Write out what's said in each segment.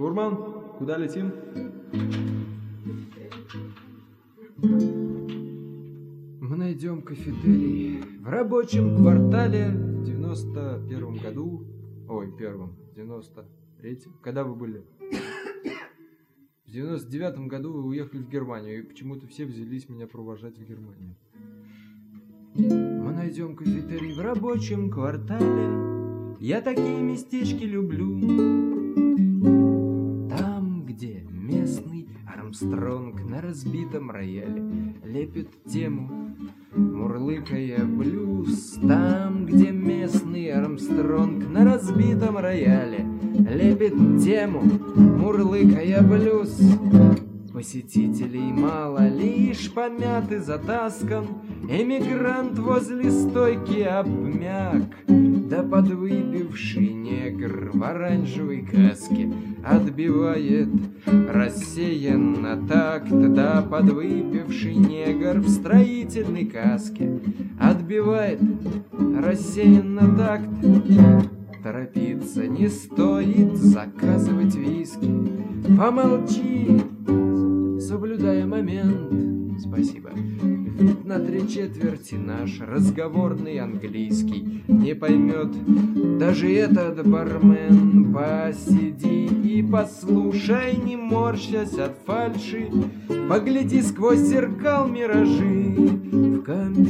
Штурман, куда летим? Мы найдем кафетерий в рабочем квартале в 91-м году. Ой, первом, 93-м. Когда вы были? В 99-м году вы уехали в Германию, и почему-то все взялись меня провожать в Германию. Мы найдем кафетерий в рабочем квартале. Я такие местечки люблю. Там, где местный Армстронг на разбитом рояле лепит тему, мурлыкая блюз. Там, где местный Армстронг на разбитом рояле лепит тему, мурлыкая блюз. Посетителей мало, лишь помят и затаскан. Эмигрант возле стойки обмяк. Да подвыпивший негр в оранжевой каске отбивает рассеянно такт. Да подвыпивший негр в строительной каске отбивает рассеянно такт. Торопиться не стоит, заказывать виски. Помолчи, соблюдая момент. Спасибо. Ведь на 3/4 наш разговорный английский не поймет даже этот бармен. Посиди и послушай, не морщась от фальши. Погляди сквозь зеркал миражи. В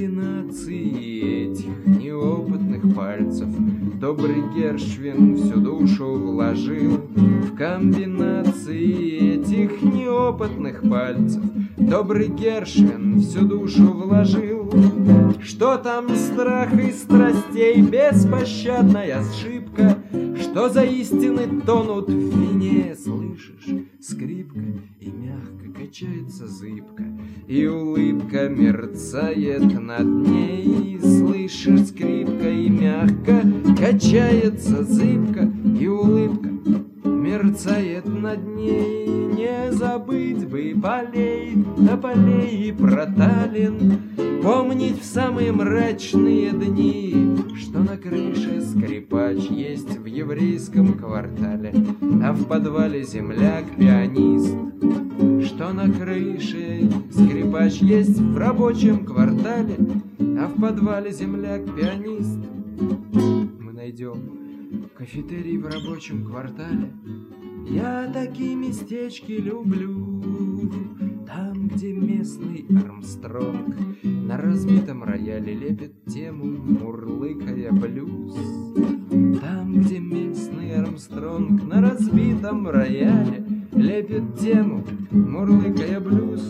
комбинации этих неопытных пальцев добрый Гершвин всю душу вложил. В комбинации этих неопытных пальцев добрый Гершвин всю душу вложил. Что там страх и страстей, беспощадная ошибка? Что за истины тонут в вине? Слышишь, скрипка и мягко качается зыбка, и улыбка мерцает над ней. Слышишь, скрипка и мягко качается зыбка, и улыбка мерцает над ней. Не забыть бы полей, тополей и проталин, помнить в самые мрачные дни, что на крыше скрипач есть в еврейском квартале, а в подвале земляк-пианист. Что на крыше скрипач есть в рабочем квартале, а в подвале земляк-пианист. Мы найдем кафетерий в рабочем квартале. Я такие местечки люблю. Там, где местный Армстронг на разбитом рояле лепит тему, мурлыкая блюз. Там, где местный Армстронг на разбитом рояле лепит тему, мурлыкая блюз.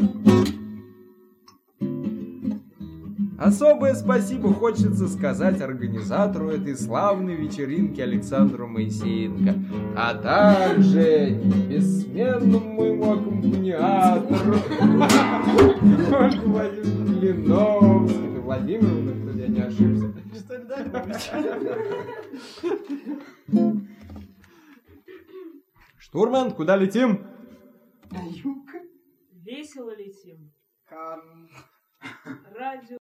Особое спасибо хочется сказать организатору этой славной вечеринки Александру Моисеенко, а также бессменному моему аккомпаниатору Владимиру Блиновскому. Владимировну, если я не ошибся. Что дальше? Штурман, куда летим? На юг. Весело летим. Кам. Радио.